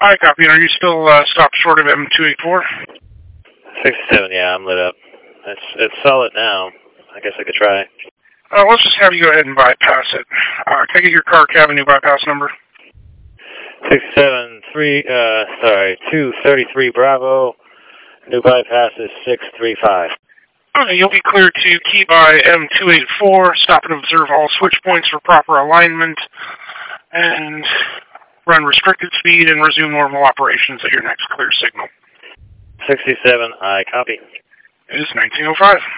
I copy. Are you still stopped short of M284? 67, yeah, I'm lit up. It's solid now. I guess I could try. Let's just have you go ahead and bypass it. Can I get your car cabin new bypass number? 233 Bravo. New bypass is 635. Okay, you'll be cleared to key by M284, stop and observe all switch points for proper alignment, and run restricted speed and resume normal operations at your next clear signal. 67, I copy. It is 1905.